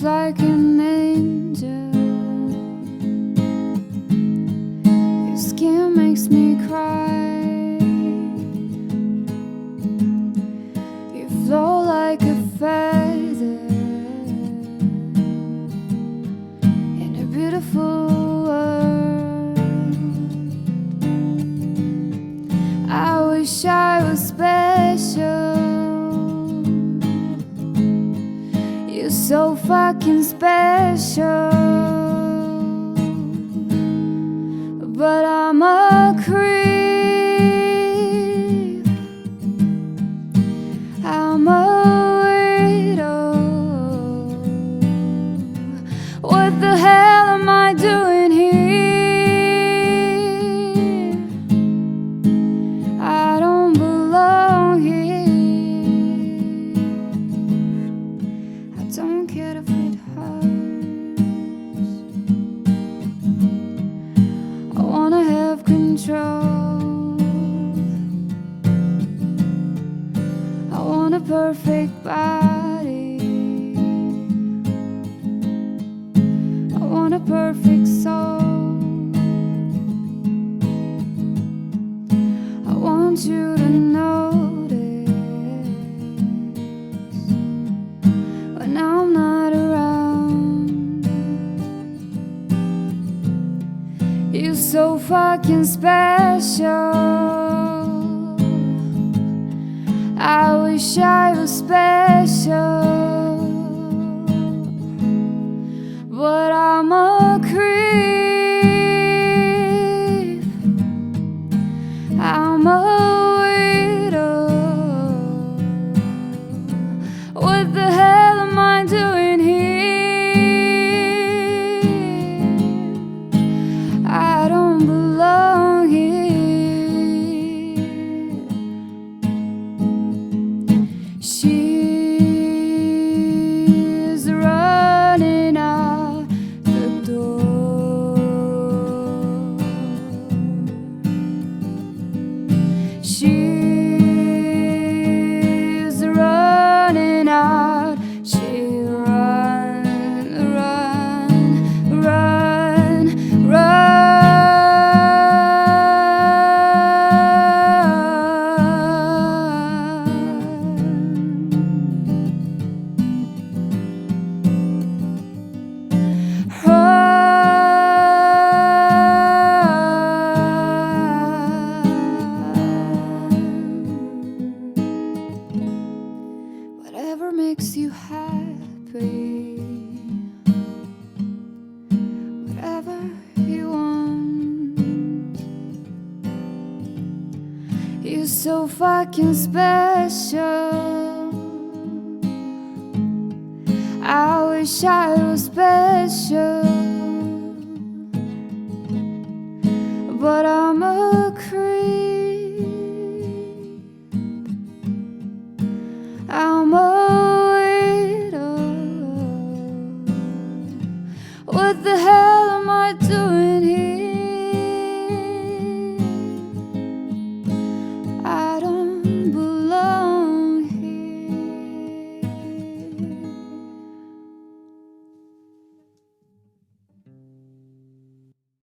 just like an angel. Your skin makes me cry. You flow like a feather in a beautiful world. I wish I was special. You're so fucking special, but I'm a creep. I'm a widow. What the hell am I doing here? I don't belong here. I don't care if it hurts. I wanna have control. I want a perfect body. I want a perfect soul. I want you to notice when I'm not around. You're so fucking special. I wish I was special, but I'm a creep. I'm a widow. What the hell am I doing here? I don't belong here. She's running out the door. She's running out. She run, run, run. Whatever makes you happy, whatever you want. You're so fucking special. I wish I was special, but I'm a creep. I'm a widow. What the hell am I doing here?